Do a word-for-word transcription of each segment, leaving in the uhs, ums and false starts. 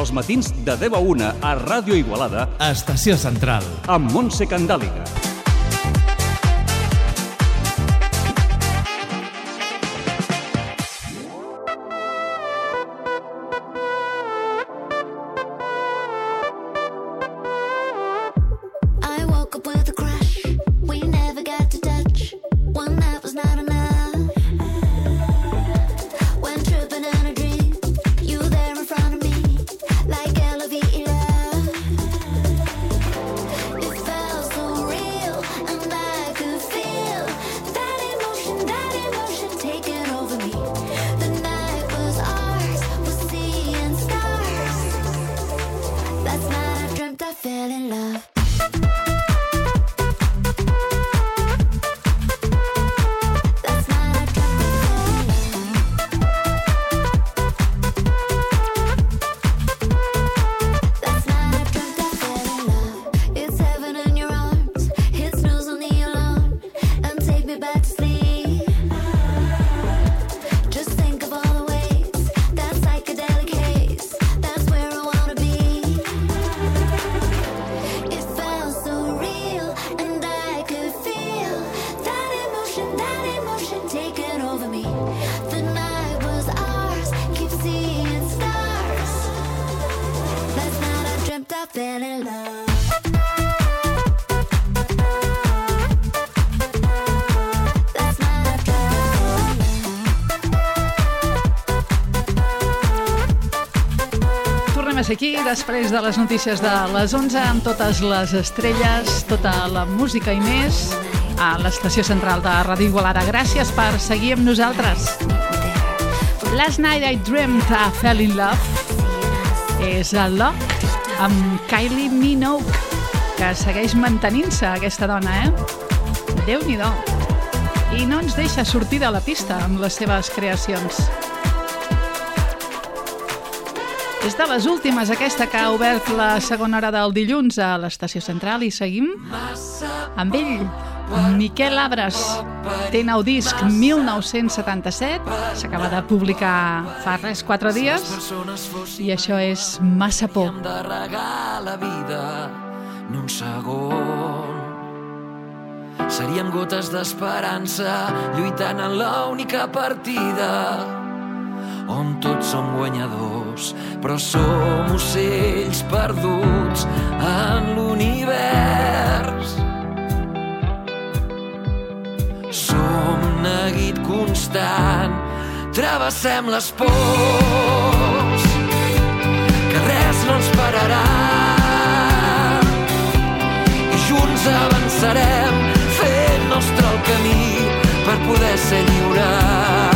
Els matins de deu a una a Ràdio Igualada. Estació Central. Amb Montse Candàliga. Aquí, després de les notícies de les onze, amb totes les estrelles, tota la música i més, a l'Estació Central de Ràdio Igualada. Gràcies per seguir amb nosaltres. Last Night I Dreamed I Fell in Love és el Love amb Kylie Minogue, que segueix mantenint-se aquesta dona, eh? Déu-n'hi-do. I no ens deixa sortir de la pista amb les seves creacions. És de les últimes, aquesta que ha obert la segona hora del dilluns a l'Estació Central, i seguim amb ell, Miquel Abres. Té nou disc mil nou-cents setanta-set, s'acaba de publicar fa res, quatre dies, i això és Massa por. Hem de regar la vida ni un segon. Seríem gotes d'esperança lluitant en l'única partida on tots som guanyadors, però som ocells perduts en l'univers. Som neguit constant, travessem les pors, que res no ens pararà, i junts avançarem fent nostre el camí per poder ser lliures.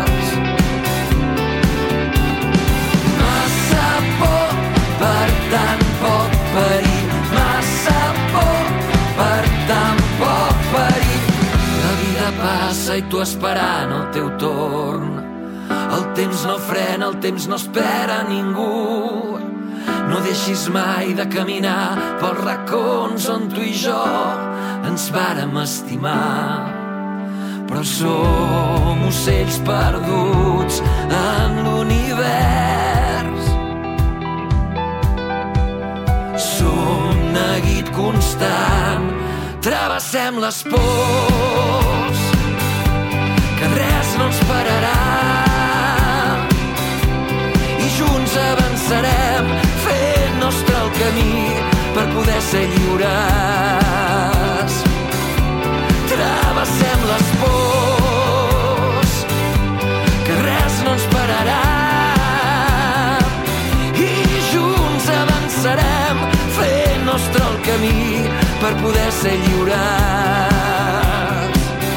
Per tan poc perill, massa por, per tan poc perill. La vida passa i tu esperant el teu torn. El temps no frena, el temps no espera ningú. No deixis mai de caminar pels racons on tu i jo ens vàrem estimar. Però som ocells perduts en l'univers. Som neguit constant, travessem les pors, que res no ens pararà, i junts avançarem fent nostre el camí per poder ser lliures. Travessem les pors, que res no ens pararà, i junts avançarem fent nostre el camí per poder ser lliures.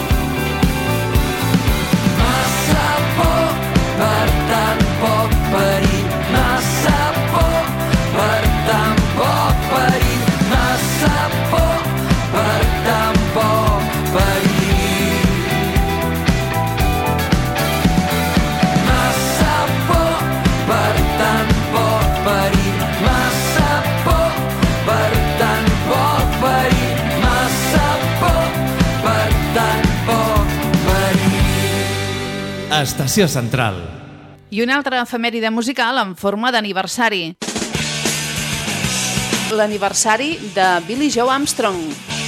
Massa por per tan poc perill, massa por per tan poc perill, massa por per tan poc perill. Massa por per tan poc perill, massa por per tan poc perill, massa por per tan poc perill. Estació Central. I una altra efemèride musical en forma d'aniversari. l'aniversari de Billie Joe Armstrong.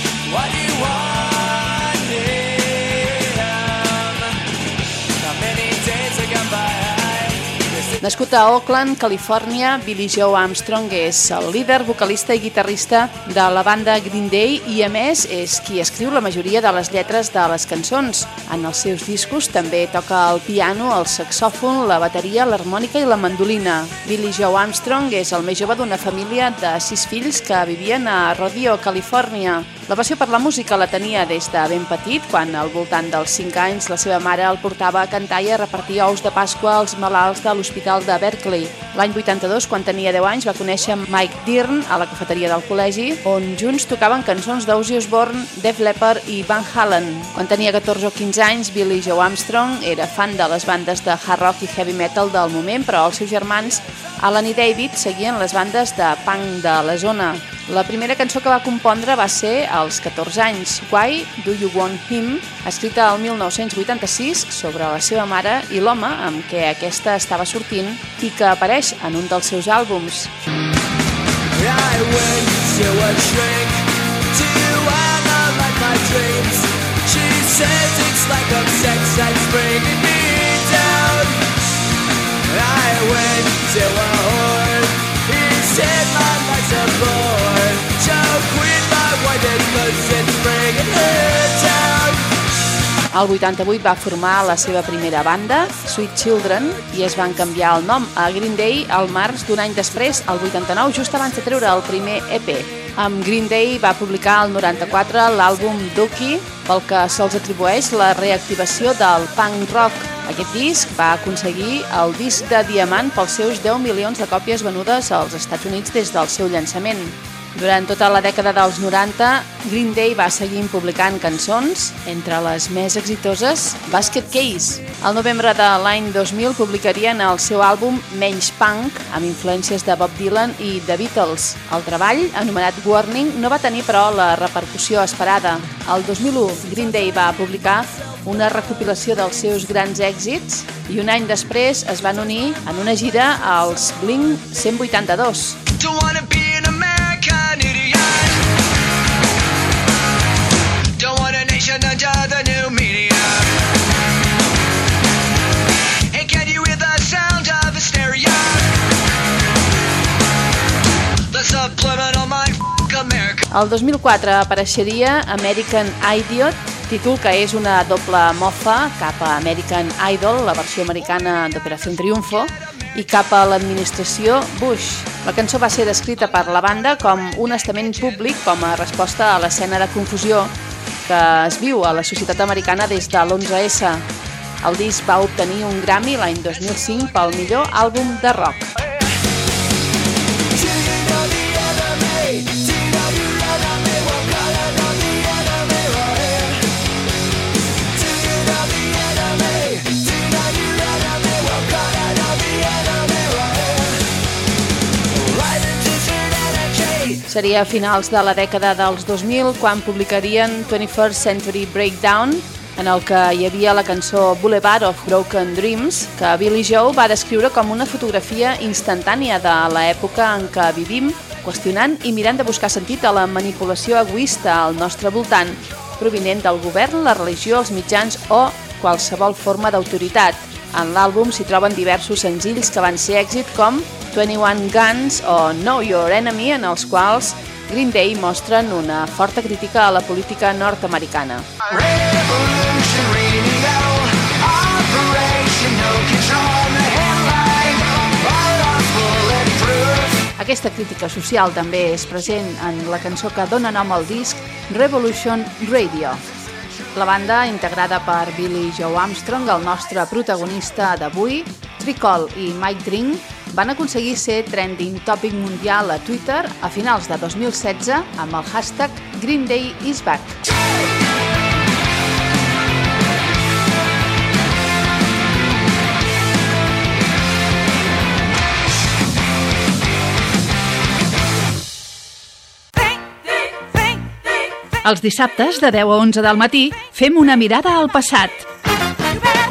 Nascut a Oakland, Califòrnia, Billie Joe Armstrong és el líder, vocalista i guitarrista de la banda Green Day i, a més, és qui escriu la majoria de les lletres de les cançons. En els seus discos també toca el piano, el saxòfon, la bateria, l'harmònica i la mandolina. Billie Joe Armstrong és el més jove d'una família de sis fills que vivien a Rodeo, Califòrnia. La passió per la música la tenia des de ben petit, quan al voltant dels cinc anys la seva mare el portava a cantar i a repartir ous de Pasqua als malalts de l'Hospital de Berkeley. L'any vuitanta-dos, quan tenia deu anys, va conèixer Mike Dirnt a la cafeteria del col·legi, on junts tocaven cançons d'Ozzy Osbourne, Def Leppard i Van Halen. Quan tenia catorze o quinze anys, Billie Joe Armstrong era fan de les bandes de hard rock i heavy metal del moment, però els seus germans, Alan i David, seguien les bandes de punk de la zona. La primera cançó que va compondre va ser als catorze anys, Why Do You Want Him?, escrita el mil nou-cents vuitanta-sis sobre la seva mare i l'home amb què aquesta estava sortint i que apareix en un dels seus àlbums. I went to a shrink to analyze my dreams. She says it's like a sex that's bringing me down. I went to a whore. He said my life's a bore. So quit my white cause it's bringing her down. Al vuitanta-vuit va formar la seva primera banda, Sweet Children, i es van canviar el nom a Green Day al març d'un any després, el vuitanta-nou, just abans de treure el primer E P. Amb Green Day va publicar el noranta-quatre l'àlbum Dookie, pel que se'ls atribueix la reactivació del punk rock. Aquest disc va aconseguir el disc de diamant pels seus deu milions de còpies venudes als Estats Units des del seu llançament. Durant tota la dècada dels noranta, Green Day va seguir publicant cançons, entre les més exitoses, Basket Case. Al novembre de l'any dos mil publicarien el seu àlbum Menys Punk, amb influències de Bob Dylan i The Beatles. El treball, anomenat Warning, no va tenir però la repercussió esperada. El dos mil u, Green Day va publicar una recopilació dels seus grans èxits i un any després es van unir en una gira als Blink cent vuitanta-dos. Don't wanna be an American idiot. Don't want a nation under the new media. Hey, can you hear the sound of hysteria? The subliminal mind f*** America. El dos mil quatre apareixeria American Idiot, títol que és una doble mofa cap a American Idol, la versió americana d'Operació Triunfo, i cap a l'administració Bush. La cançó va ser descrita per la banda com un estament públic com a resposta a l'escena de confusió que es viu a la societat americana des de l'onze esse. El disc va obtenir un Grammy l'any dos mil cinc pel millor àlbum de rock. Seria a finals de la dècada dels dos mil quan publicarien twenty-first Century Breakdown, en el que hi havia la cançó Boulevard of Broken Dreams, que Billie Joe va descriure com una fotografia instantània de l'època en què vivim, qüestionant i mirant de buscar sentit a la manipulació egoista al nostre voltant, provinent del govern, la religió, els mitjans o qualsevol forma d'autoritat. En l'àlbum s'hi troben diversos senzills que van ser èxit com twenty-one Guns o Know Your Enemy, en els quals Green Day mostren una forta crítica a la política nord-americana. Aquesta crítica social també és present en la cançó que dona nom al disc, Revolution Radio. La banda, integrada per Billie Joe Armstrong, el nostre protagonista d'avui, Tricol i Mike Dirnt, van aconseguir ser trending topic mundial a Twitter a finals de dos mil setze amb el hashtag Green Day is Back. Els dissabtes, de deu a onze del matí, fem una mirada al passat.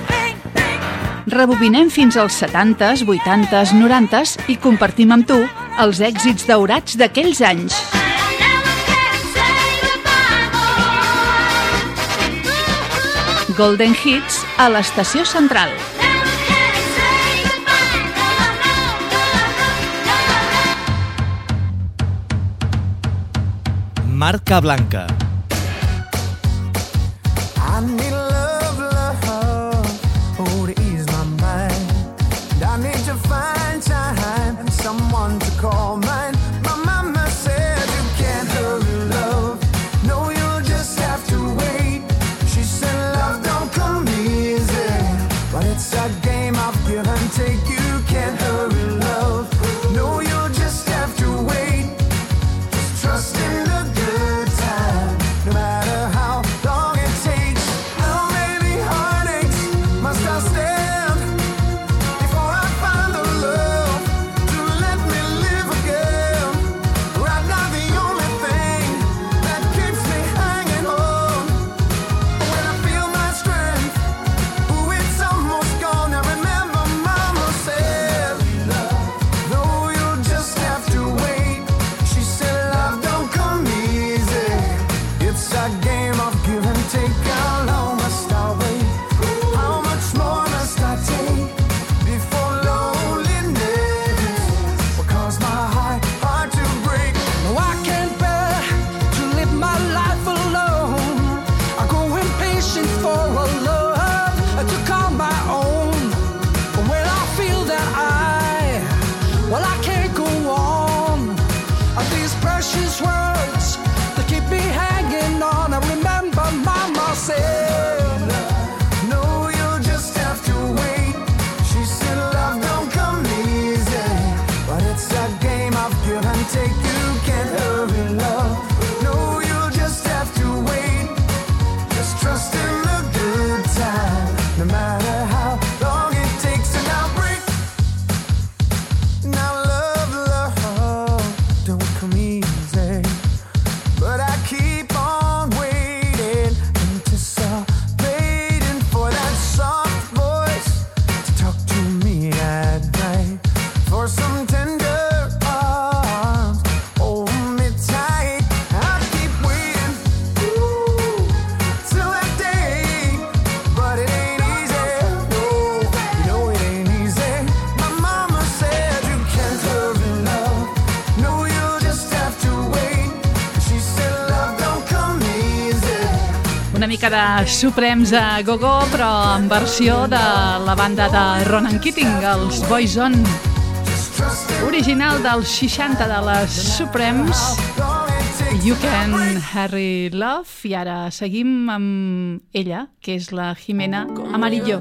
Rebobinem fins als setantes, vuitantes, norantes i compartim amb tu els èxits daurats d'aquells anys. Golden Hits a l'Estació Central. Marca Blanca. De Supremes a Go-Go, però en versió de la banda de Ronan Keating, els Boyzone, original dels seixanta de les Supremes, You Can Hurry Love. I ara seguim amb ella, que és la Jimena Amarillo.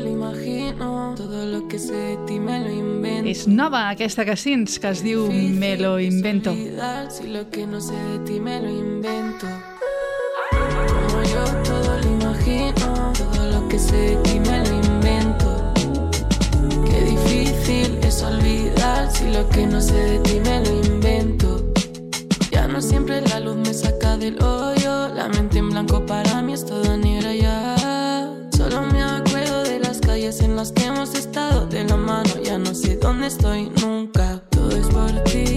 És nova aquesta que sents, que es diu Me lo invento. Si lo que no sé de ti me lo invento. Como yo todo lo imagino, todo lo que sé de ti me lo invento. Qué difícil es olvidar si lo que no sé de ti me lo invento. Ya no siempre la luz me saca del hoyo, la mente en blanco para mí es toda negra ya. Solo me acuerdo de las calles en las que hemos estado de la mano, ya no sé dónde estoy nunca. Todo es por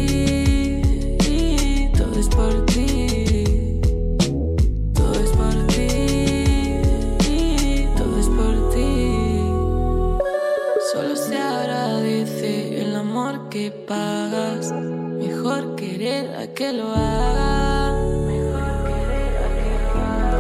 ti, todo es por ti. Que pagas, mejor querer a que lo haga. Mejor querer a que lo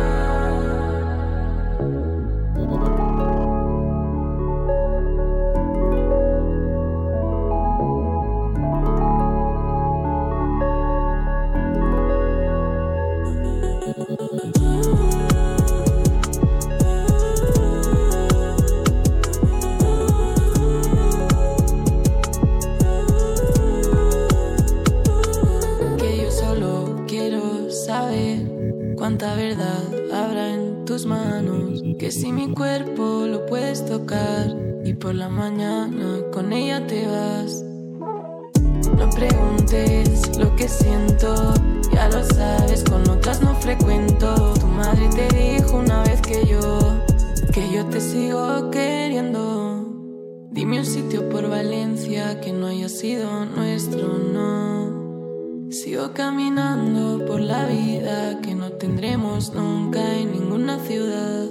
cuánta verdad habrá en tus manos, que si mi cuerpo lo puedes tocar y por la mañana con ella te vas. No preguntes lo que siento, ya lo sabes, con otras no frecuento. Tu madre te dijo una vez que yo, que yo te sigo queriendo. Dime un sitio por Valencia que no haya sido nuestro, no. Sigo caminando por la vida que no tendremos nunca en ninguna ciudad.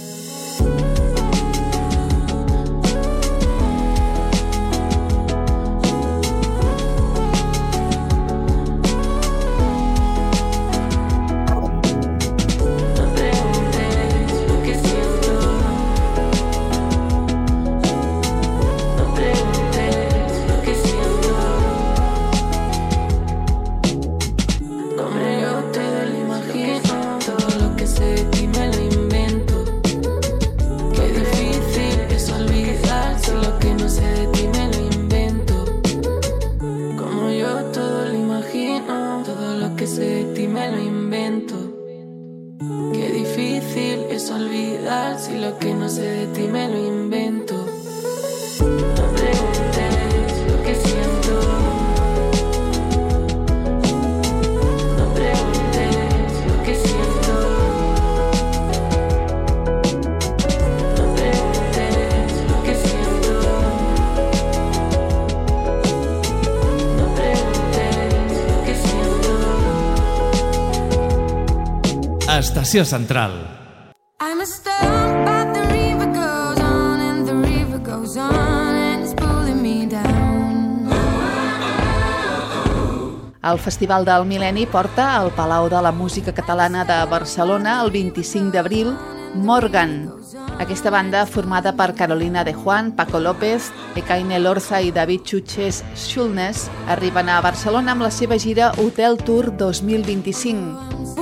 Estació Central. I'm a stone, but the river goes on and the river goes on and it's pulling me down. El Festival del Mil·lenni porta al Palau de la Música Catalana de Barcelona el vint-i-cinc d'abril Morgan. Aquesta banda, formada per Carolina de Juan, Paco López, Ekaine Lorza i David Chuches Schulnes, arriben a Barcelona amb la seva gira Hotel Tour dos mil vint-i-cinc.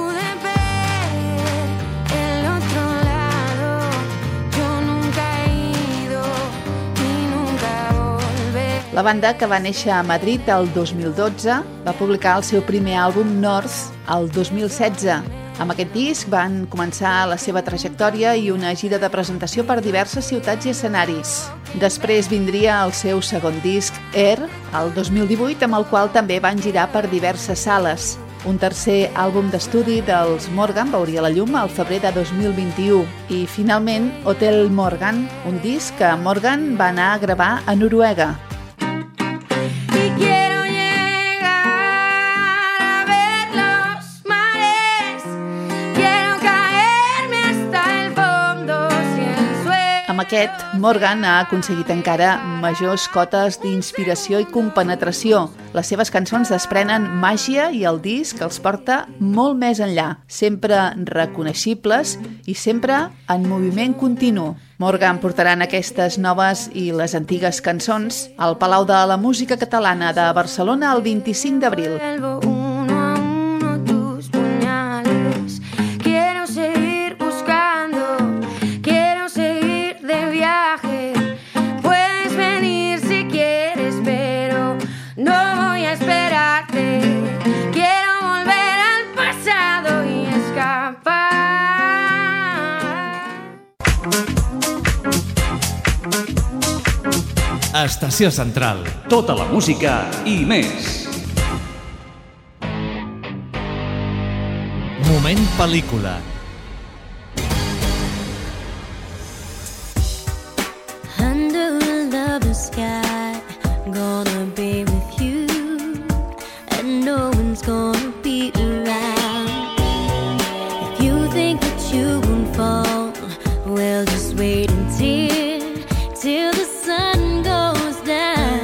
La banda, que va néixer a Madrid el dos mil dotze, va publicar el seu primer àlbum North el dos mil setze. Amb aquest disc van començar la seva trajectòria i una gira de presentació per diverses ciutats i escenaris. Després vindria el seu segon disc, Air, el dos mil divuit, amb el qual també van girar per diverses sales. Un tercer àlbum d'estudi dels Morgan veuria la llum al febrer de dos mil vint-i-u. I, finalment, Hotel Morgan, un disc que Morgan va anar a gravar a Noruega. Quiero llegar a ver los mares, quiero caerme hasta el fondo si el sueño... Amb aquest, Morgan ha aconseguit encara majors cotes d'inspiració i compenetració. Les seves cançons desprenen màgia i el disc els porta molt més enllà, sempre reconeixibles i sempre en moviment continu. Morgan portaran aquestes noves i les antigues cançons al Palau de la Música Catalana de Barcelona el vint-i-cinc d'abril. Uno a uno tus puñales, quiero seguir buscando, quiero seguir de viaje, puedes venir si quieres, pero no voy a esperarte, quiero volver al pasado y escapar. Estació Central. Tota la música i més. Moment pel·lícula. Under a lover's sky, gonna be with you, and no one's gonna be around. If you think that you won't fall, well, just wait until, till the sun goes down.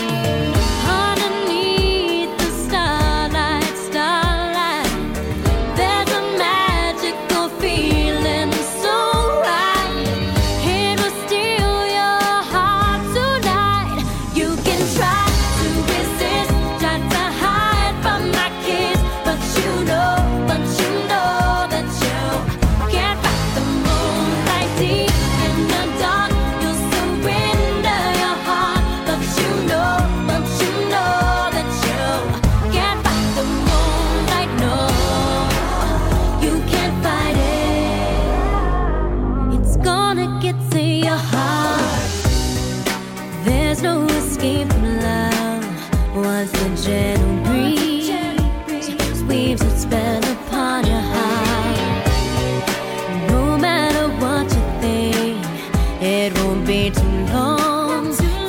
Underneath the starlight, starlight, there's a magical feeling so right. It will steal your heart tonight. You can try to resist, try to hide from my kiss, but you know, but you know that you can't fight the moonlight deep in the dark. You'll surrender your heart, but you know, but you know that you can't fight the moonlight. No, you can't fight it. It's gonna get to your heart. There's no escape from love once the gentle breeze weaves its spell upon your heart. No matter what you think, it won't be too long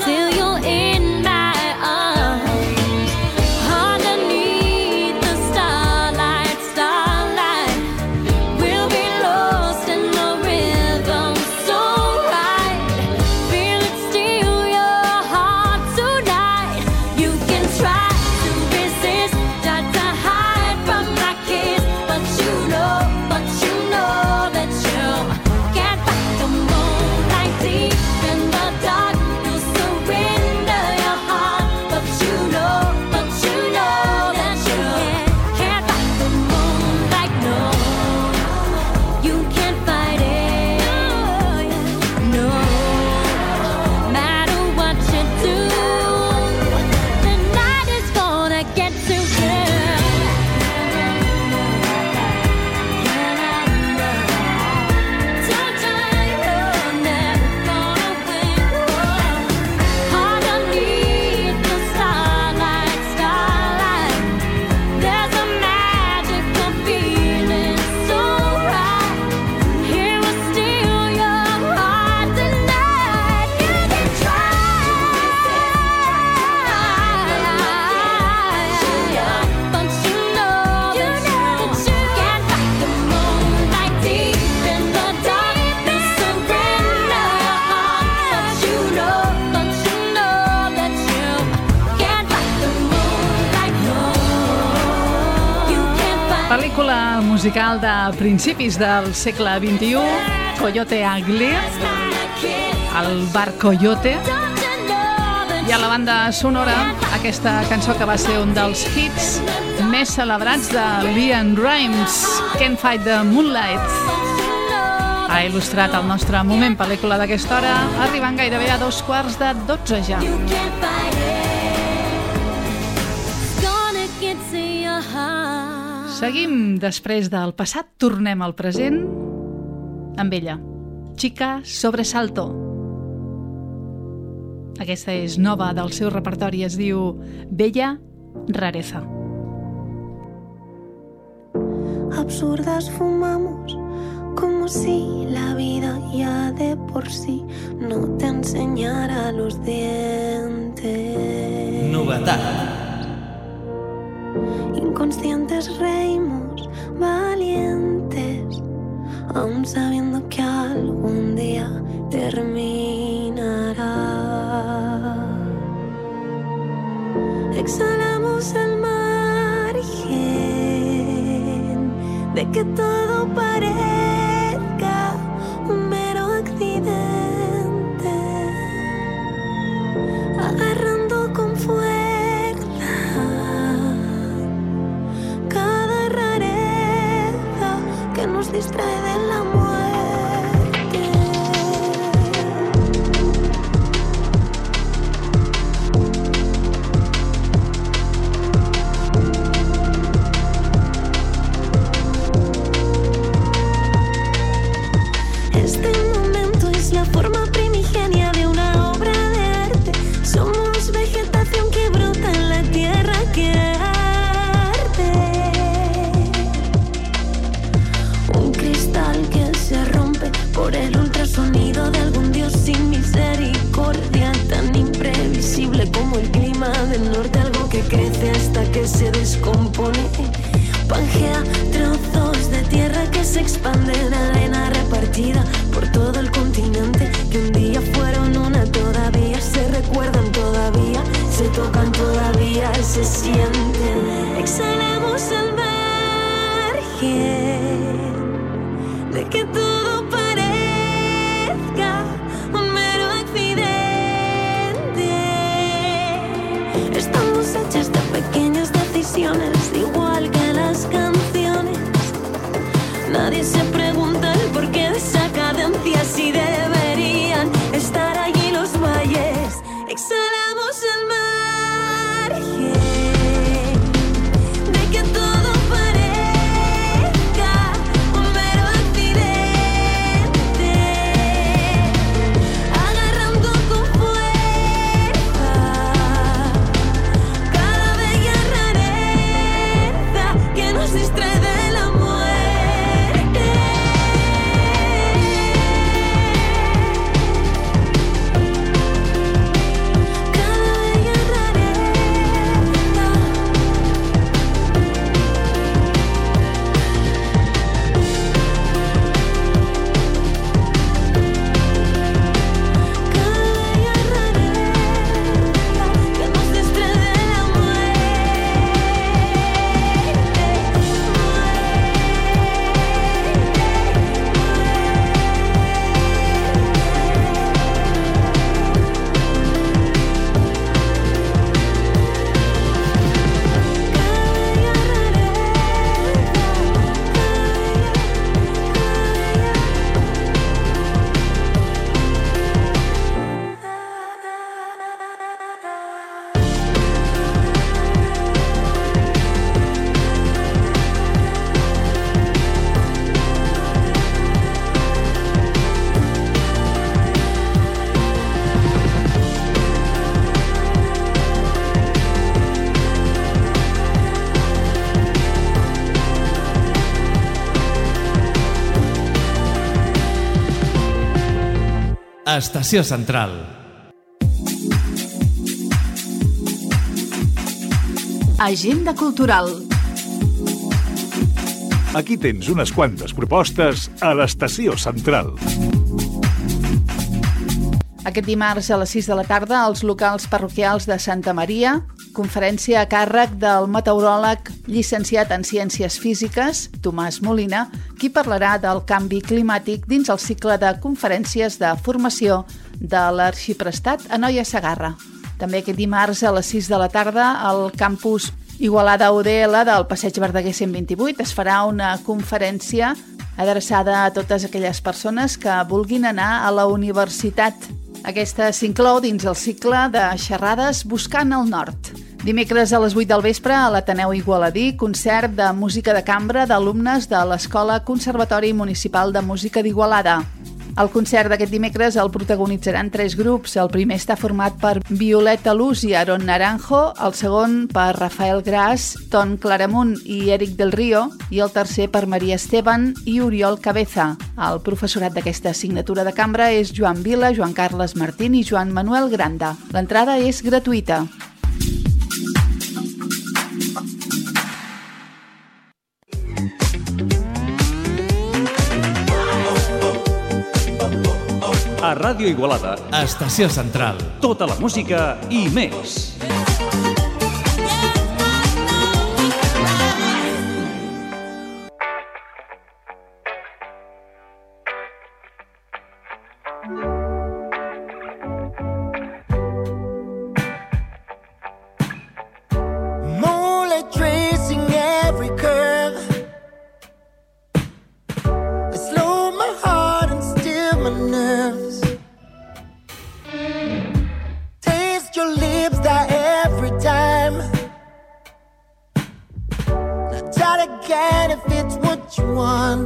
pel·lícula musical de principis del segle vint-i-u, Coyote Ugly, el bar Coyote, i a la banda sonora aquesta cançó que va ser un dels hits més celebrats de LeAnn Rimes, Can't Fight the Moonlight. Ha il·lustrat el nostre moment pel·lícula d'aquesta hora, arribant gairebé a dos quarts de dotze ja. Seguim després del passat, tornem al present amb ella, Chica Sobresalto. Aquesta és nova del seu repertori, es diu Bella Rareza. Absurdas fumamos como si la vida ya de por sí no te enseñara los dientes. Novedad. Inconscientes reímos, valientes, aún sabiendo que algún día terminará. Exhalamos el margen de que todo parezca un mero accidente, agarrando con fuerza cada rareza que nos distrae de la muerte. Este momento es la forma primigenia de una obra de arte. Somos vegetación que brota en la tierra que arde. Un cristal que se rompe por el ultrasonido de algún dios sin misericordia, tan imprevisible como el clima del norte, algo que crece hasta que se descompone. Pangea trozos de tierra que se expanden, arena repartida por todo el continente, que un día fueron una, todavía se recuerdan, todavía se tocan, todavía se sienten. Exhalamos el margen de que todo parezca un mero accidente. Estamos hechas de pequeñas decisiones, igual que las canciones. Nadie se pregunta el porqué de esa cadencia, si deberían estar allí los valles. Exhalamos el margen de que todo parezca un mero accidente, agarrando con fuerza cada bella rareza que nos distrae de la muerte. Estació Central. Agenda cultural. Aquí tens unes quantes propostes a l'Estació Central. Aquest dimarts a les sis de la tarda als locals parroquials de Santa Maria, conferència a càrrec del meteoròleg llicenciat en Ciències Físiques, Tomàs Molina, qui parlarà del canvi climàtic dins el cicle de conferències de formació de l'Arxiprestat a Noia Segarra. També aquest dimarts a les sis de la tarda al campus Igualada U D L del Passeig Verdaguer cent vint-i-vuit es farà una conferència adreçada a totes aquelles persones que vulguin anar a la universitat. Aquesta s'inclou dins el cicle de xerrades Buscant el Nord. Dimecres a les vuit del vespre a l'Ateneu Igualadí, concert de música de cambra d'alumnes de l'Escola Conservatori Municipal de Música d'Igualada. El concert d'aquest dimecres el protagonitzaran tres grups. El primer està format per Violeta Luz i Aaron Naranjo, el segon per Rafael Gras, Ton Claramunt i Eric del Río, i el tercer per Maria Esteban i Oriol Cabeza. El professorat d'aquesta assignatura de cambra és Joan Vila, Joan Carles Martín i Joan Manuel Granda. L'entrada és gratuïta. A Ràdio Igualada, Estació Central. Tota la música i més. Moonlight tracing every curve. It slowed my heart and stilled my nerves. Taste your lips there every time. Now try it again if it's what you want.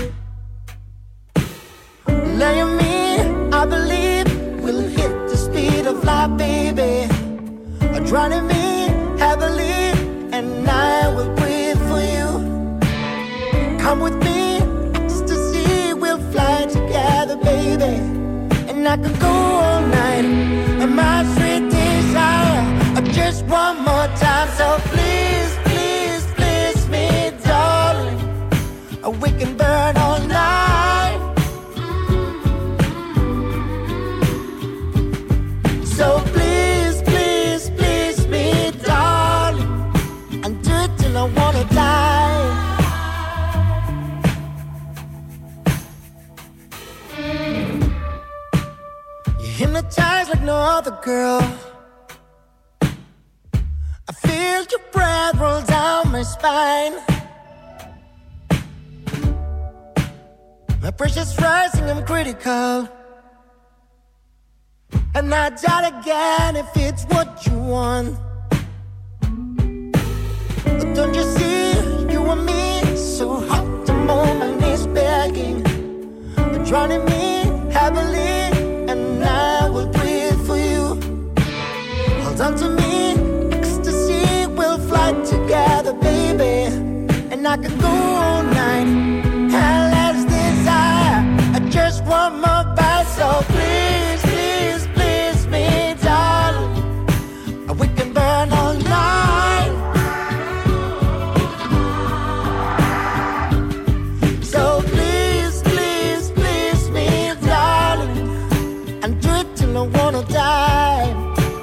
Lay me, I believe we'll hit the speed of light, baby. Drowning me heavily, and I will breathe for you. Come with me, ecstasy, we'll fly together, baby. And I could go all night, and my sweet desire, just one more time. So please, please, please me, darling, we can burn all night. So please, please, please me, darling, and do it till I wanna die. You're hypnotized like no other girl. I feel your breath roll down my spine. My pressure's rising, I'm critical. And I doubt again if it's what you want. But don't you see, you and me, so hot the moment is begging. You're drowning me heavily, and I will breathe for you. Hold on to me, ecstasy, we'll fly together, baby. And I can go all night, endless desire, just one more bite. So please, please, please me, darling, we can burn all night. So please, please, please me, darling, and do it till I wanna die.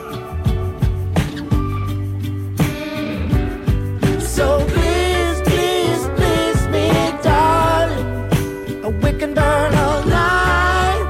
So please, please, please me, darling, we can burn all night.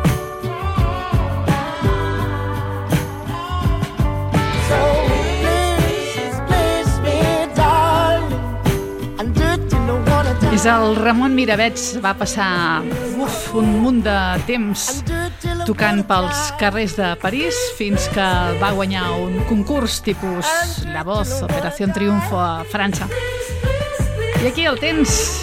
So please, please me, darling, and do it till I wanna die. És el Ramon Miravets, va passar uf, un munt de temps tocant pels carrers de París fins que va guanyar un concurs tipus La Voz, Operació Triunfo a França. I aquí el tens.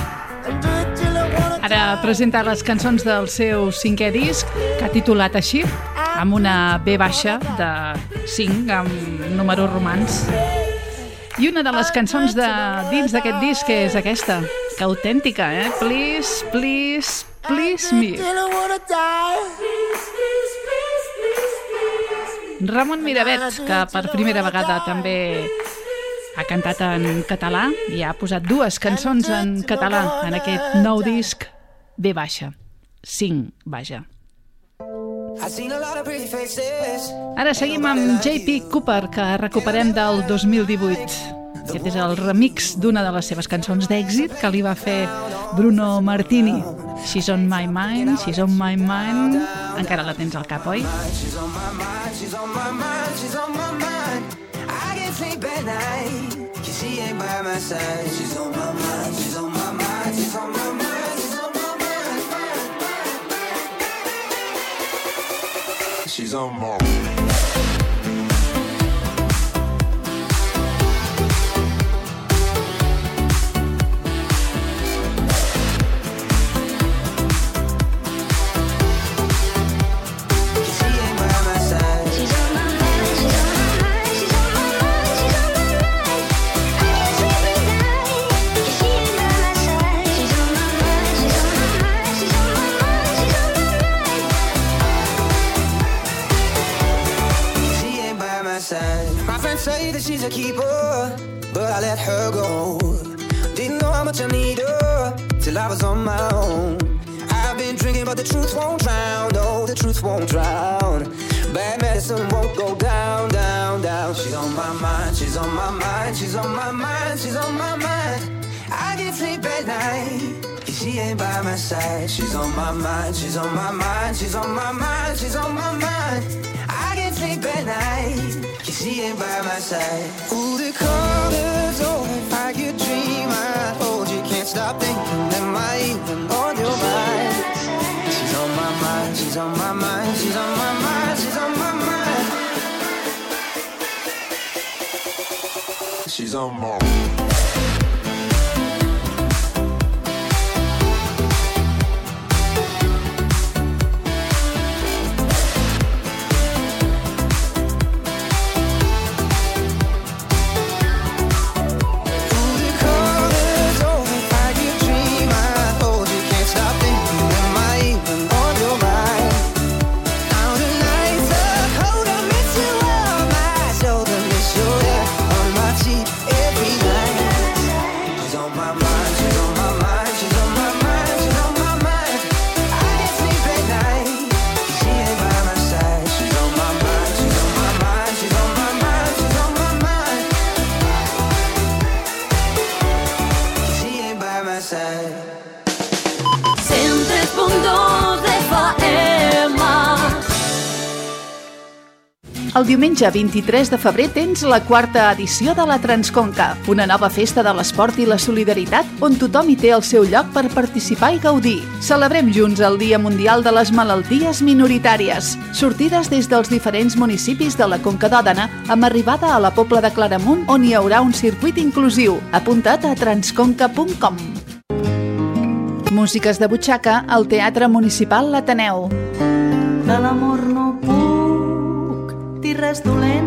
Ara presenta les cançons del seu cinquè disc, que ha titulat així, amb una B baixa de cinc, amb números romans. I una de les cançons de dins d'aquest disc és aquesta, que autèntica, eh? Please, please, please me. Ramon Miravet, que per primera vegada també ha cantat en català i ha posat dues cançons en català en aquest nou disc B baixa, cinc, vaja. Ara seguim amb J P Cooper, que recuperem del dos mil divuit. Aquest és el remix d'una de les seves cançons d'èxit que li va fer Bruno Martini. She's on my mind, she's on my mind. Encara la tens al cap, oi? She's on my mind, she's on my mind, she's on my mind. I can't sleep at night, 'cause she ain't by my side. She's on my mind, she's on my mind, she's on my mind, she's on my mind. She's on my mind. Say that she's a keeper, but I let her go. Didn't know how much I need her till I was on my own. I've been drinking, but the truth won't drown. No, the truth won't drown. Bad medicine won't go down, down, down. She's on my mind, she's on my mind, she's on my mind, she's on my mind. I can't sleep at night, 'cause she ain't by my side. She's on my mind, she's on my mind, she's on my mind, she's on my mind. I can't sleep at night, 'cause she ain't by my side. Ooh, the colors over, if I could dream, I'd hold you. Can't stop thinking, am I even on your mind? She's on my mind, she's on my mind, she's on my mind, she's on my mind. She's on my mind. El diumenge vint-i-tres de febrer tens la quarta edició de la Transconca, una nova festa de l'esport i la solidaritat on tothom hi té el seu lloc per participar i gaudir. Celebrem junts el Dia Mundial de les Malalties Minoritàries. Sortides des dels diferents municipis de la Conca d'Òdena amb arribada a la Pobla de Claramunt, on hi haurà un circuit inclusiu. Apunta't a transconca punt com. Músiques de butxaca al Teatre Municipal L'Ateneu. De l'amor no puc dir res dolent,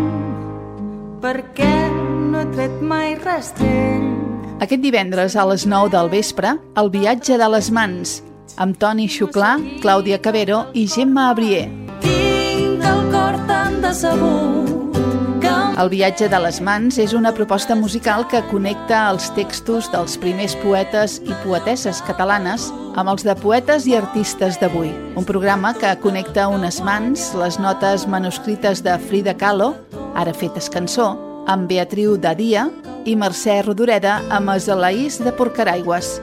perquè no he tret mai rastrell. Aquest divendres a les nou del vespre, El viatge de les mans, amb Toni Xuclà, Clàudia Cavero i Gemma Abrier. Tinc el cor tan decebut que... El viatge de les mans és una proposta musical que connecta els textos dels primers poetes i poetesses catalanes amb els de poetes i artistes d'avui. Un programa que connecta unes mans, les notes manuscrites de Frida Kahlo, ara fetes cançó, amb Beatriu de Dia i Mercè Rodoreda amb Azalaís de Porqueraigües.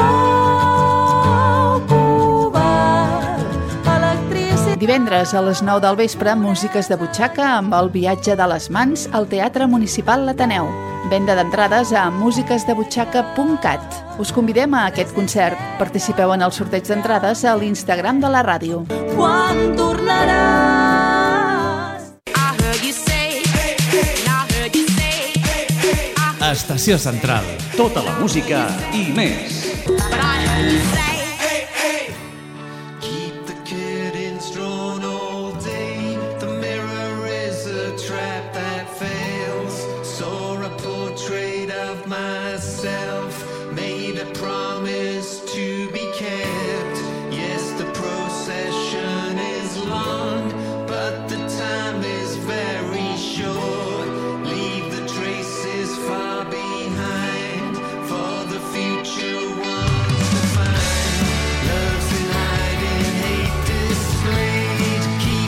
Divendres a les nou del vespre, músiques de butxaca amb El viatge de les mans al Teatre Municipal L'Ateneu. Venda d'entrades a músiques de butxaca punt cat. Us convidem a aquest concert. Participeu en el sorteig d'entrades a l'Instagram de la ràdio. Quan tornaràs? Estació Central. Tota la música i més. Keep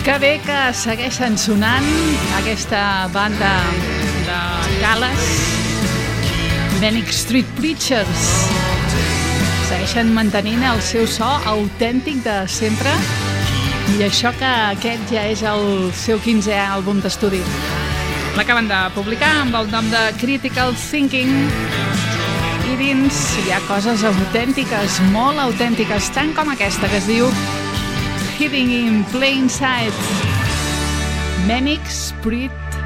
Que bé que segueixen sonant aquesta banda de Gales, Manic Street Preachers. Segueixen mantenint el seu so autèntic de sempre i això que aquest ja és el seu quinzè àlbum d'estudi. L'acaben de publicar amb el nom de Critical Thinking i dins hi ha coses autèntiques, molt autèntiques, tant com aquesta que es diu Hiding in Plain Sight. Manic Street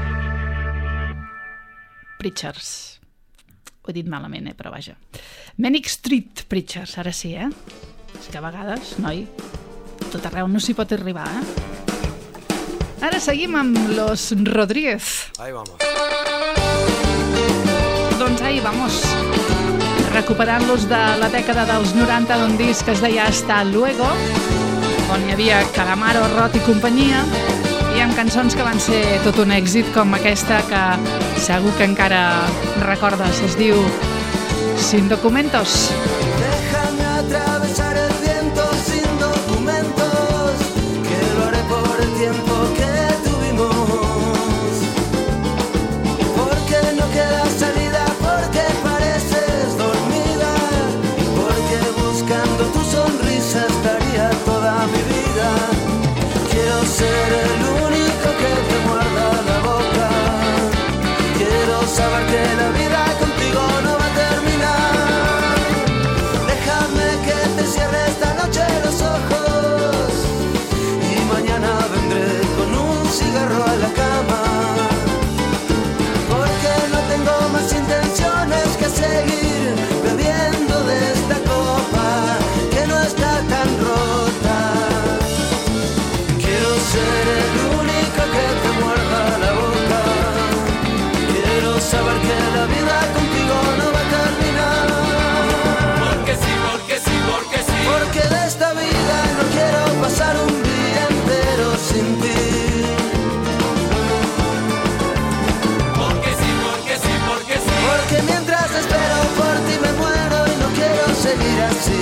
Preachers. Ho he dit malament, eh? Però vaja. Manic Street Preachers, ara sí, eh? És que a vegades, noi, tot arreu no s'hi pot arribar, eh? Ara seguim amb Los Rodríguez. Ahí vamos. Doncs ahí vamos. Recuperant-los de la dècada dels noranta d'un disc que es deia Hasta Luego, on hi havia Calamaro, Rot i companyia, i amb cançons que van ser tot un èxit, com aquesta que segur que encara recordes, es diu Sin Documentos. Déjame atravesar el viento sin documentos, que lo haré por el tiempo que tuvimos. Porque no queda salida, porque pareces dormida, porque buscando tu sonrisa estaría toda mi vida. Quiero ser el único que te muerda la boca. Quiero saber que la vida contigo no va a terminar. Déjame que te cierre esta noche los ojos y mañana vendré con un cigarro a la cama. Porque no tengo más intenciones que seguir bebiendo de esta copa que no está tan rota. Quiero ser el único que te muerda la boca. Quiero saber que la vida contigo no va a terminar. Porque sí, porque sí, porque sí. Porque de esta vida no quiero pasar un día entero sin ti. Porque sí, porque sí, porque sí. Porque mientras espero por ti me muero y no quiero seguir así.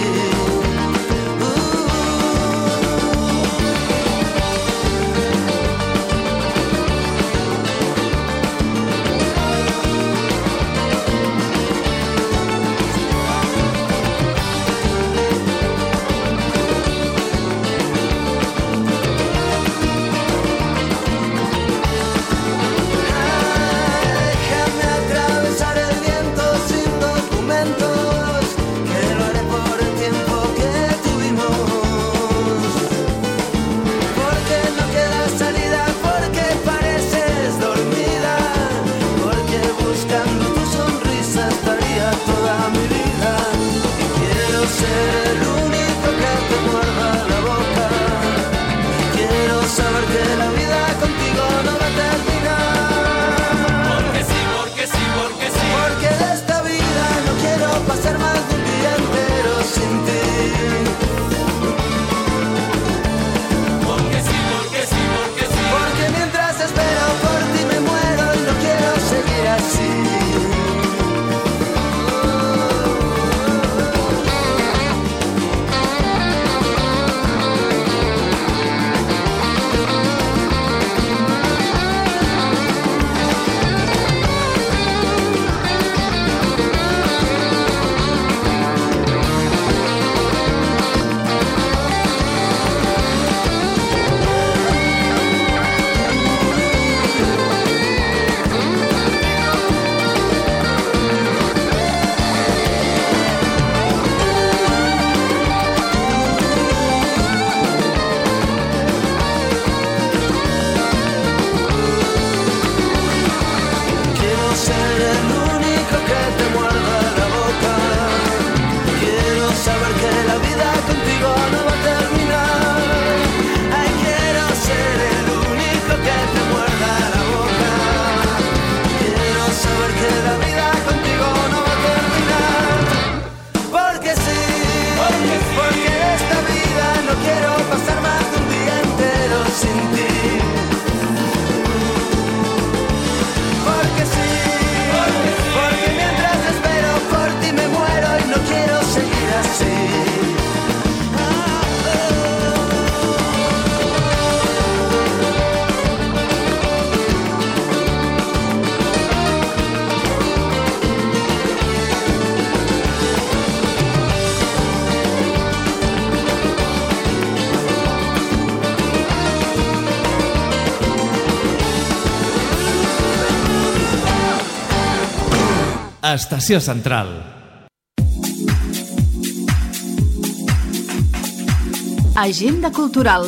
Estació Central. Agenda cultural.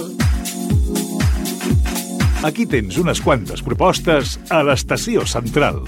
Aquí tens unes quantes propostes a l'Estació Central.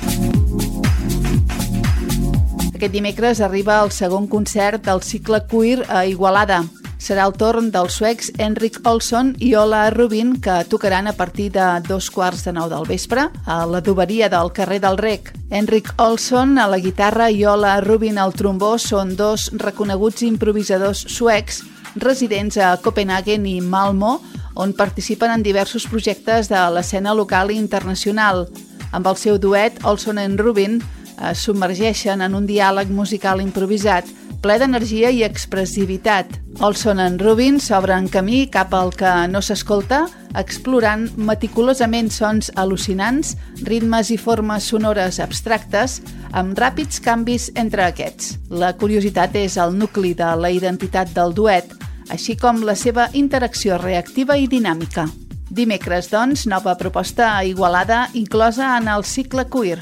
Aquest dimecres arriba el segon concert del cicle Queer a Igualada. Serà el torn dels suecs Henrik Olsson i Ola Rubin, que tocaran a partir de dos quarts de nou del vespre a l'adoberia del carrer del Rec. Henrik Olsson a la guitarra i Ola Rubin al trombó són dos reconeguts improvisadors suecs residents a Copenhagen i Malmö, on participen en diversos projectes de l'escena local i internacional. Amb el seu duet, Olsson and Rubin es submergeixen en un diàleg musical improvisat, ple d'energia i expressivitat. Olsson and Rubin s'obren camí cap al que no s'escolta, explorant meticulosament sons al·lucinants, ritmes i formes sonores abstractes, amb ràpids canvis entre aquests. La curiositat és el nucli de la identitat del duet, així com la seva interacció reactiva i dinàmica. Dimecres, doncs, nova proposta a Igualada, inclosa en el cicle Queer.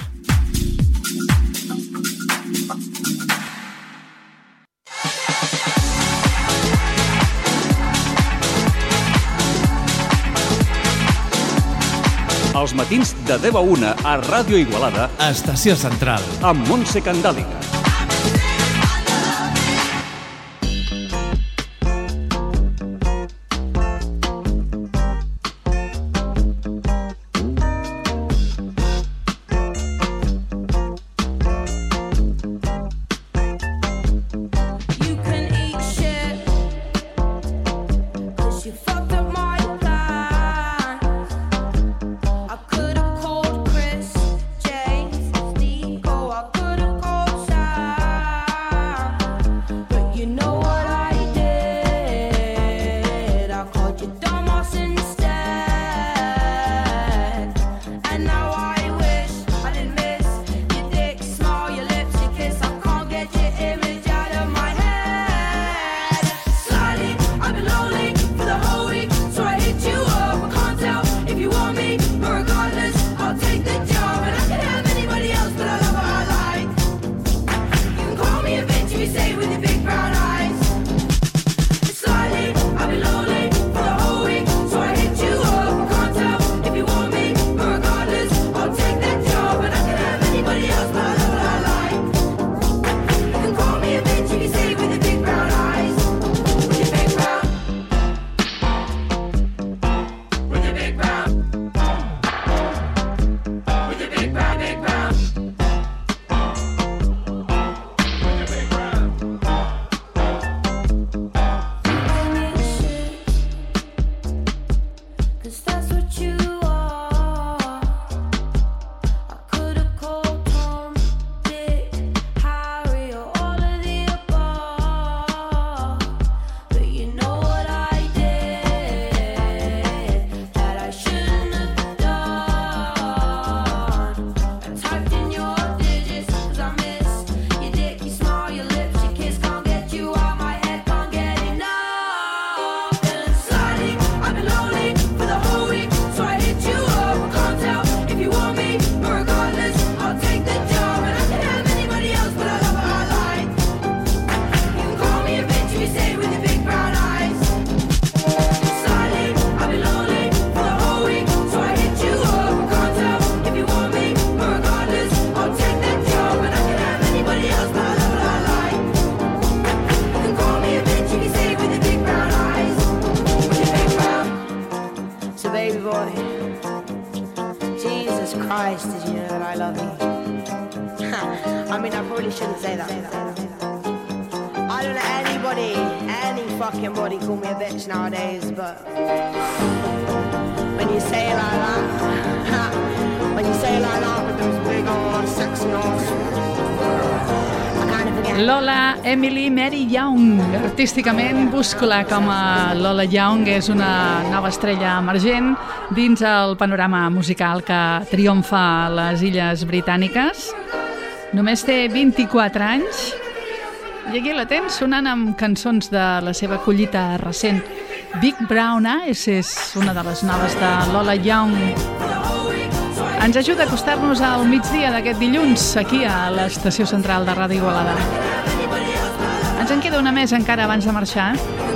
Els matins de deu a una a Ràdio Igualada, Estació Central, amb Montse Candàliga. Lola Emily Mary Young. Artísticament, busco-la com a Lola Young. És una nova estrella emergent dins el panorama musical que triomfa a les Illes Britàniques. Només té vint-i-quatre anys i aquí la tens sonant amb cançons de la seva collita recent. Big Brown Eyes és una de les noves de Lola Young. Ens ajuda a acostar-nos al migdia d'aquest dilluns, aquí a l'estació central de Ràdio Igualada. Ens en queda una més encara abans de marxar.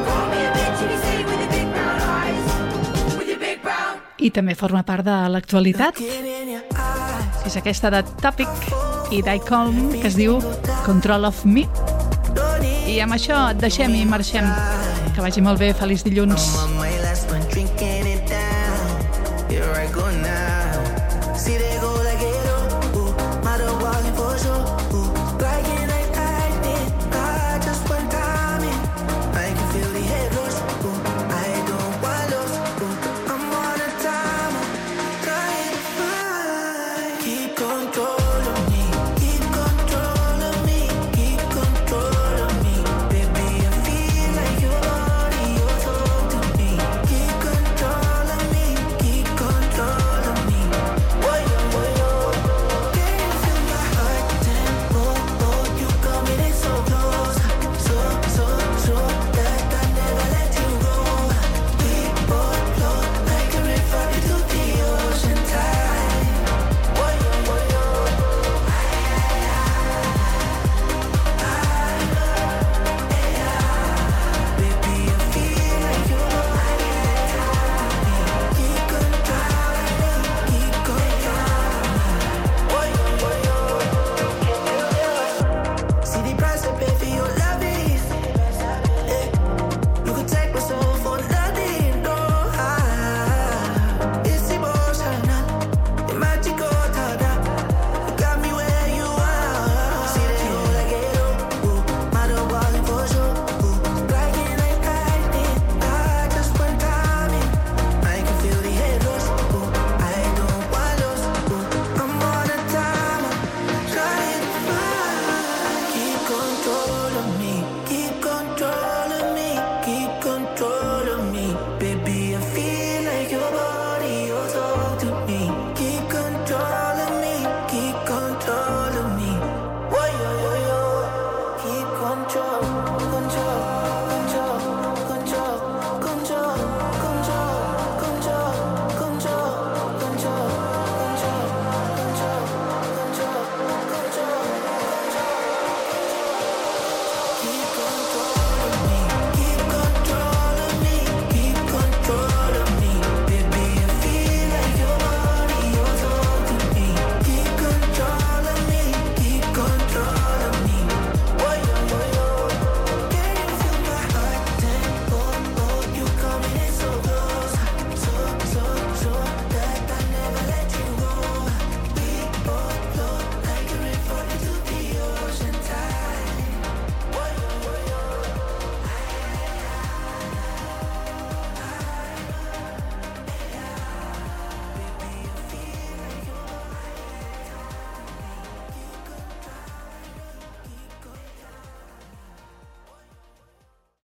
I també forma part de l'actualitat. És aquesta de Topic i Dicom, que es diu Control of Me. I amb això et deixem i marxem. Que vagi molt bé, feliç dilluns. Here I go now.